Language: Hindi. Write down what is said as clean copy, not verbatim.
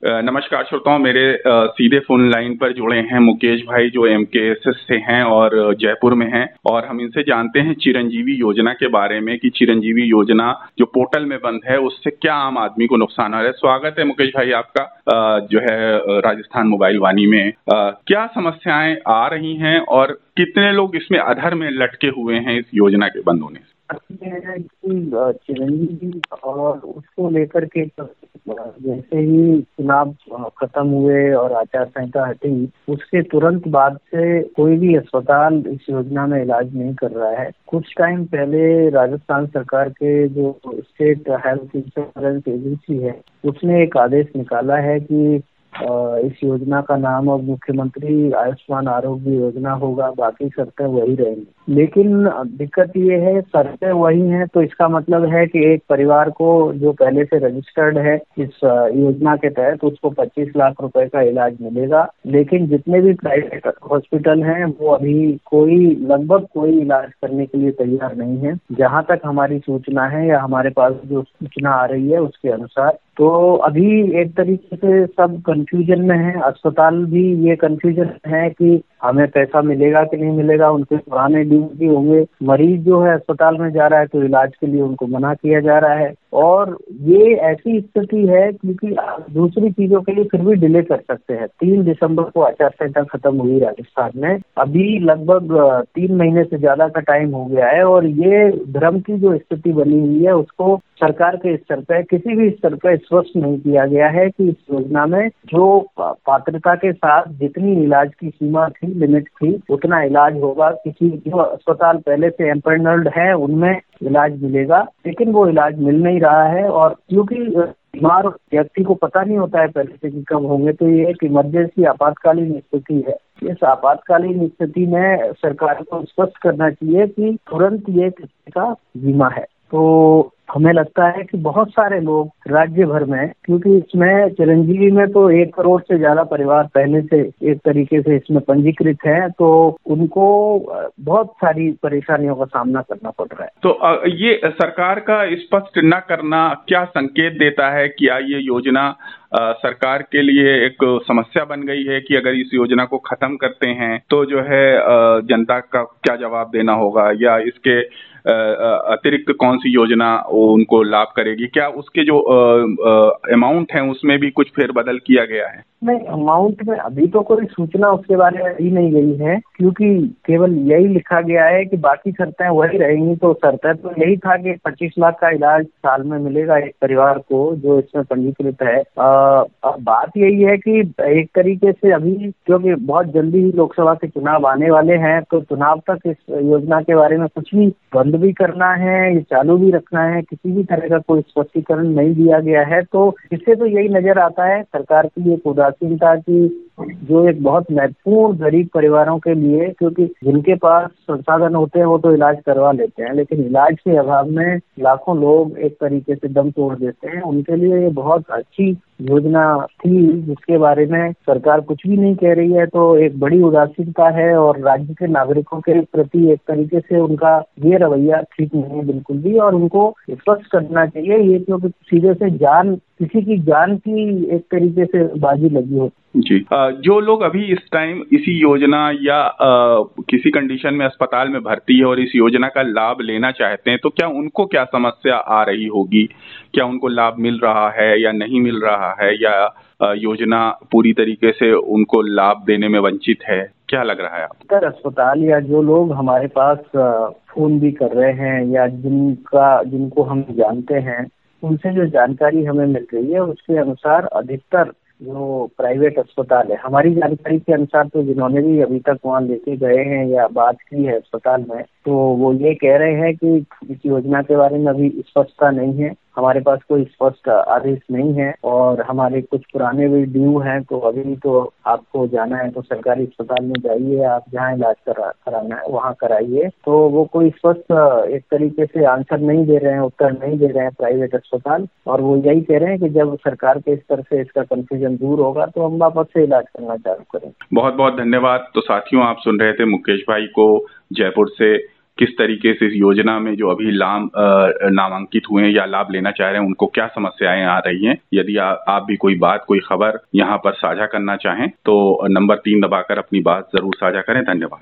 नमस्कार श्रोताओं, मेरे सीधे फोन लाइन पर जुड़े हैं मुकेश भाई जो एमकेएसएस से हैं और जयपुर में हैं और हम इनसे जानते हैं चिरंजीवी योजना के बारे में कि चिरंजीवी योजना जो पोर्टल में बंद है उससे क्या आम आदमी को नुकसान हो रहा है। स्वागत है मुकेश भाई आपका जो है राजस्थान मोबाइल वाणी में। क्या समस्याएं आ रही हैं और कितने लोग इसमें अधर में लटके हुए हैं इस योजना के बंद होने से? चिरंजीवी और उसको लेकर के जैसे ही चुनाव खत्म हुए और आचार संहिता हटी, उसके तुरंत बाद से कोई भी अस्पताल इस योजना में इलाज नहीं कर रहा है। कुछ टाइम पहले राजस्थान सरकार के जो स्टेट हेल्थ इंश्योरेंस एजेंसी है, उसने एक आदेश निकाला है कि इस योजना का नाम अब मुख्यमंत्री आयुष्मान आरोग्य योजना होगा, बाकी शर्तें वही रहेंगी। लेकिन दिक्कत ये है, शर्तें वही हैं तो इसका मतलब है कि एक परिवार को जो पहले से रजिस्टर्ड है इस योजना के तहत, उसको 25 लाख रुपए का इलाज मिलेगा। लेकिन जितने भी प्राइवेट हॉस्पिटल हैं वो अभी लगभग कोई इलाज करने के लिए तैयार नहीं है। जहाँ तक हमारी सूचना है या हमारे पास जो सूचना आ रही है उसके अनुसार, तो अभी एक तरीके से सब कंफ्यूजन में है। अस्पताल भी ये कंफ्यूजन है कि हमें पैसा मिलेगा कि नहीं मिलेगा, उनके पुराने ड्यूटी होंगे। मरीज जो है अस्पताल में जा रहा है तो इलाज के लिए उनको मना किया जा रहा है और ये ऐसी स्थिति है क्योंकि दूसरी चीजों के लिए फिर भी डिले कर सकते हैं। 3 दिसंबर को आचार संहिता खत्म हुई राजस्थान में, अभी लगभग 3 महीने से ज्यादा का टाइम हो गया है और ये भ्रम की जो स्थिति बनी हुई है उसको सरकार के स्तर पर, किसी भी स्तर पर स्पष्ट नहीं किया गया है कि इस योजना में जो पात्रता के साथ जितनी इलाज की सीमा थी, लिमिट थी, उतना इलाज होगा। किसी जो अस्पताल पहले से एम्पैनल्ड है उनमें इलाज मिलेगा, लेकिन वो इलाज मिल नहीं रहा है। और क्योंकि बीमार व्यक्ति को पता नहीं होता है पहले से कि कब होंगे, तो ये एक इमरजेंसी आपातकालीन स्थिति है। इस आपातकालीन स्थिति में सरकार को स्पष्ट करना चाहिए कि तुरंत ये किसी का बीमा है। तो हमें लगता है कि बहुत सारे लोग राज्य भर में, क्योंकि इसमें चिरंजीवी में तो 1 करोड़ से ज्यादा परिवार पहले से एक तरीके से इसमें पंजीकृत हैं, तो उनको बहुत सारी परेशानियों का सामना करना पड़ रहा है। तो ये सरकार का स्पष्ट न करना क्या संकेत देता है? क्या ये योजना सरकार के लिए एक समस्या बन गई है कि अगर इस योजना को खत्म करते हैं तो जो है जनता का क्या जवाब देना होगा, या इसके अतिरिक्त कौन सी योजना उनको लाभ करेगी? क्या उसके जो अमाउंट है उसमें भी कुछ फेरबदल किया गया है? नहीं, अमाउंट में अभी तो कोई सूचना उसके बारे में दी नहीं गई है, क्योंकि केवल यही लिखा गया है कि बाकी शर्तें वही रहेंगी। तो शर्तें तो यही था कि 25 लाख का इलाज साल में मिलेगा एक परिवार को जो इसमें पंजीकृत है। अब बात यही है कि एक तरीके से अभी क्योंकि बहुत जल्दी ही लोकसभा के चुनाव आने वाले हैं, तो चुनाव तक इस योजना के बारे में कुछ भी बंद भी करना है, ये चालू भी रखना है, किसी भी तरह का कोई स्पष्टीकरण नहीं दिया गया है। तो इससे तो यही नजर आता है सरकार की एक उदासीनता की, जो एक बहुत महत्वपूर्ण गरीब परिवारों के लिए, क्योंकि जिनके पास संसाधन होते हैं वो तो इलाज करवा लेते हैं, लेकिन इलाज के अभाव में लाखों लोग एक तरीके से दम तोड़ देते हैं। उनके लिए ये बहुत अच्छी योजना थी जिसके बारे में सरकार कुछ भी नहीं कह रही है, तो एक बड़ी उदासीनता है और राज्य के नागरिकों के प्रति एक तरीके से उनका ये रवैया ठीक नहीं है बिल्कुल भी, और उनको स्पष्ट करना चाहिए ये, क्योंकि सीधे से किसी की जान की एक तरीके से बाजी लगी हो। जी, जो लोग अभी इस टाइम इसी योजना या किसी कंडीशन में अस्पताल में भर्ती है और इस योजना का लाभ लेना चाहते हैं, तो क्या उनको क्या समस्या आ रही होगी? क्या उनको लाभ मिल रहा है या नहीं मिल रहा है, या योजना पूरी तरीके से उनको लाभ देने में वंचित है? क्या लग रहा है आपको? अस्पताल या जो लोग हमारे पास फोन भी कर रहे हैं या जिनको हम जानते हैं, उनसे जो जानकारी हमें मिल रही है उसके अनुसार अधिकतर जो प्राइवेट अस्पताल है, हमारी जानकारी के अनुसार, तो जिन्होंने भी अभी तक वहाँ लेके गए हैं या बात की है अस्पताल में, तो वो ये कह रहे हैं कि इस योजना के बारे में अभी स्पष्टता नहीं है, हमारे पास कोई स्पष्ट आदेश नहीं है और हमारे कुछ पुराने भी ड्यू हैं, तो अभी तो आपको जाना है तो सरकारी अस्पताल में जाइए, आप जहाँ इलाज कराना है वहाँ कराइए। तो वो कोई स्पष्ट एक तरीके से आंसर नहीं दे रहे हैं, उत्तर नहीं दे रहे हैं प्राइवेट अस्पताल, और वो यही कह रहे हैं कि जब सरकार के स्तर से इसका कंफ्यूजन दूर होगा तो हम वापस से इलाज करना चालू करेंगे। बहुत बहुत धन्यवाद। तो साथियों, आप सुन रहे थे मुकेश भाई को जयपुर से, किस तरीके से इस योजना में जो अभी नामांकित हुए हैं या लाभ लेना चाह रहे हैं उनको क्या समस्याएं आ रही हैं। यदि आप भी कोई बात, कोई खबर यहाँ पर साझा करना चाहें तो नंबर 3 दबाकर अपनी बात जरूर साझा करें। धन्यवाद।